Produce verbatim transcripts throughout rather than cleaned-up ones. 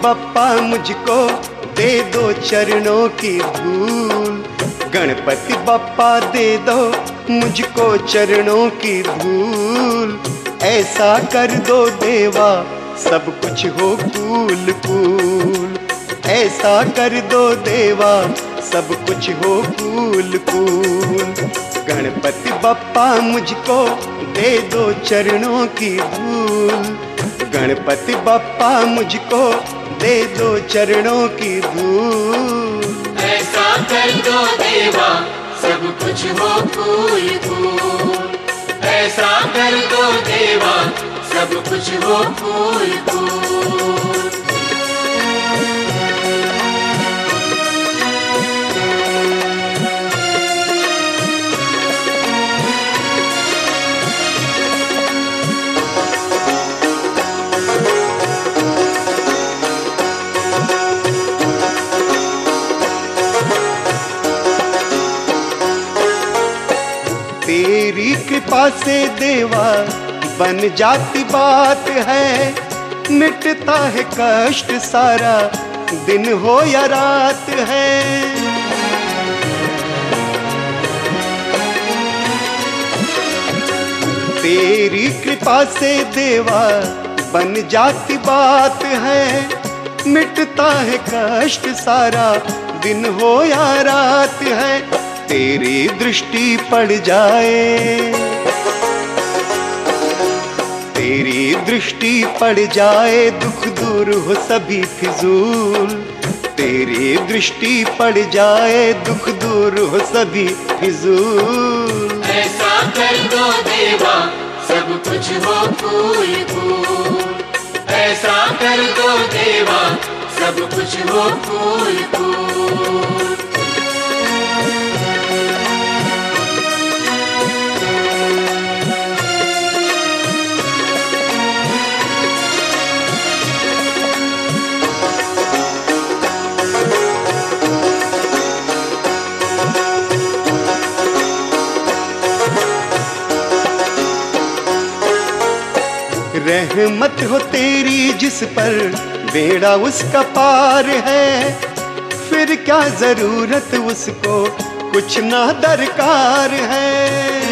बप्पा मुझको दे दो चरणों की धूल। गणपति बप्पा दे दो मुझको चरणों की धूल। ऐसा कर दो देवा सब कुछ हो कूल कूल। ऐसा कर दो देवा सब कुछ हो कूल कूल। गणपति बप्पा मुझको दे दो चरणों की धूल। गणपति बप्पा मुझको दे दो चरणों की धूल। ऐसा कर दो देवा सब कुछ हो कूल कूल। ऐसा कर दो देवा सब कुछ हो कूल कूल। तेरी कृपा से देवा बन जाती बात है। मिटता है कष्ट सारा दिन हो या रात है। तेरी कृपा से देवा बन जाती बात है। मिटता है कष्ट सारा दिन हो या रात है। तेरी दृष्टि पड़ जाए, तेरी दृष्टि पड़ जाए दुख दूर हो सभी फिजूल। तेरी दृष्टि पड़ जाए दुख दूर हो सभी फिजूल। ऐसा कर दो देवा सब कुछ हो कूल कूल। ऐसा कर दो देवा सब कुछ हो कूल कूल। रहमत हो तेरी जिस पर बेड़ा उसका पार है। फिर क्या जरूरत उसको कुछ ना दरकार है।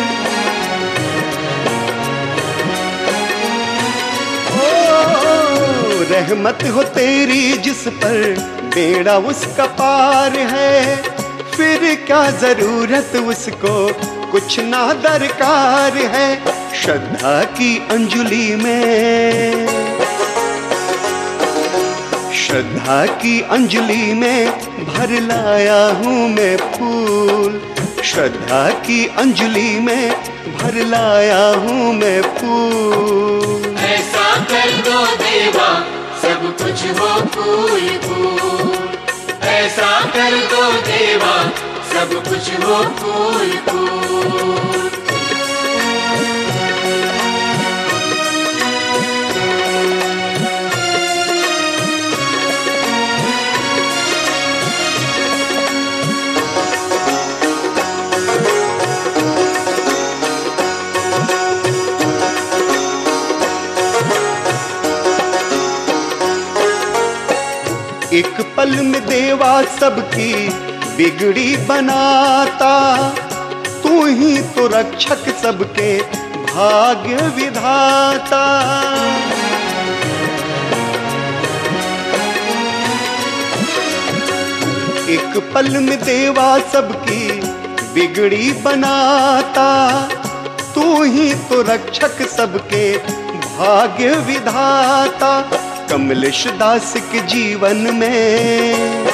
ओ रहमत हो तेरी जिस पर बेड़ा उसका पार है। फिर क्या जरूरत उसको कुछ ना दरकार है। श्रद्धा की अंजलि में, श्रद्धा की अंजलि में भर लाया हूँ मैं फूल। श्रद्धा की अंजलि में भर लाया हूँ मैं फूल। ऐसा कर दो देवा सब कुछ हो कूल कूल। ऐसा कर दो देवा सब कुछ हो कूल कूल। एक पल में देवा सबकी बिगड़ी बनाता। तू ही तो रक्षक सबके भाग्य विधाता। एक पल में देवा सबकी बिगड़ी बनाता। तू ही तो रक्षक सबके भाग्य विधाता। कमलेश दास के जीवन में,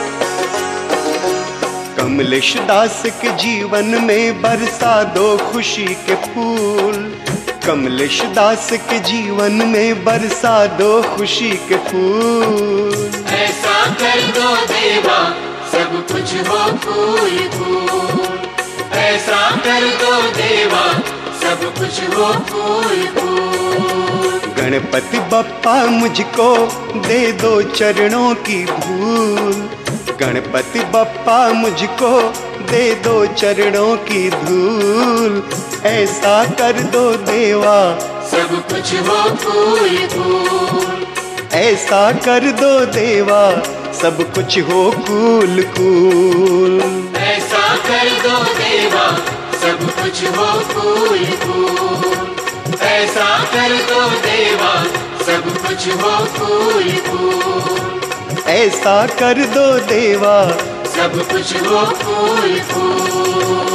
कमलेश दास के जीवन में बरसा दो खुशी के फूल। कमलेश दास के जीवन में बरसा दो खुशी के फूल। ऐसा कर दो देवा सब कुछ हो कूल कूल। ऐसा कर दो देवा सब कुछ हो कूल कूल। गणपति बप्पा मुझको दे दो चरणों की धूल। गणपति बप्पा मुझको दे दो चरणों की धूल। ऐसा कर दो देवा सब कुछ हो कूल कूल। ऐसा कर दो देवा सब कुछ हो कूल कूल। ऐसा कर दो देवा सब कुछ हो कूल कूल। ऐसा कर दो देवा सब कुछ हो कूल कूल। ऐसा कर दो देवा सब कुछ हो कूल कूल।